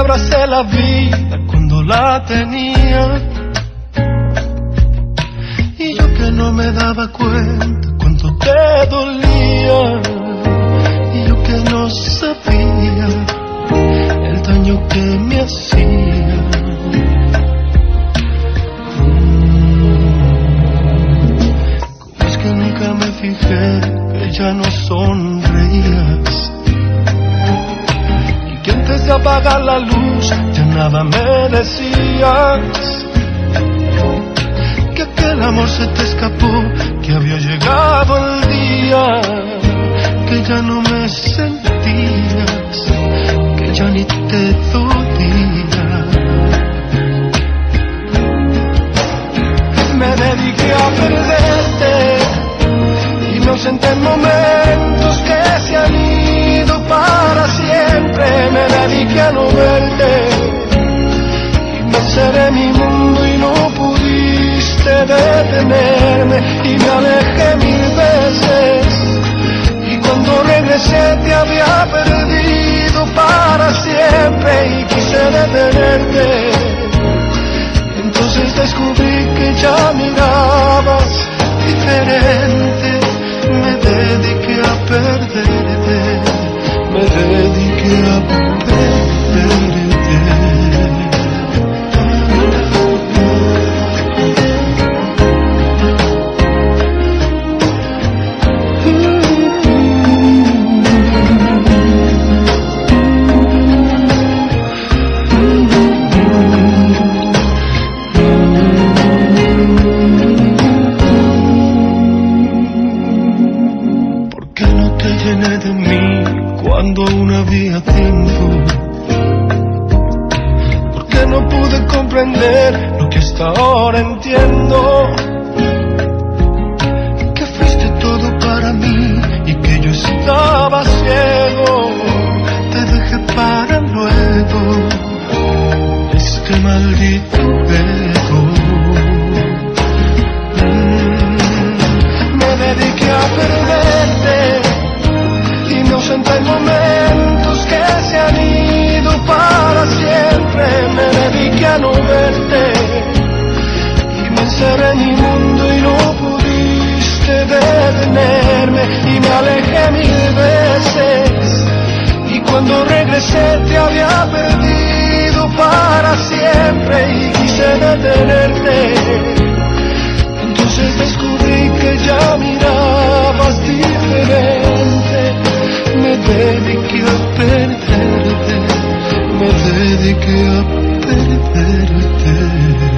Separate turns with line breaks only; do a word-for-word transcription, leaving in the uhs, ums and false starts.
abracé la vida cuando la tenía. Y yo que no me daba cuenta cuánto te dolía. Y yo que no sabía el daño que me hacía. Como es que nunca me fijé que ya no sonreías. Y que antes de apagar la luz ya nada me decías. Que aquel amor se te escapó, que había llegado el día, que ya no me sentías, que ya ni te dolía. Me dediqué a perderte y me ausenté en momentos que se han ido para siempre. Me dediqué a no verte y me encerré en mi mundo y no pudiste detenerme. Y me alejé mil veces y cuando regresé te había perdido para siempre y quise detenerte. Entonces descubrí que ya mirabas diferente. Me dediqué a perderte, me dediqué a perderte. Cuando aún había tiempo, porque no pude comprender lo que hasta ahora entiendo, que fuiste todo para mí y que yo estaba ciego. Te dejé para luego este maldito ego. mm, Me dediqué a perderte y me ausenté en momentos que se han ido para siempre. Me dediqué a no verte y me encerré en mi mundo y no pudiste detenerme. Y me alejé mil veces y cuando regresé te había perdido para siempre y quise detenerte. Entonces descubrí que ya mirabas diferente. Me dediqué a perderte, me dediqué a perderte.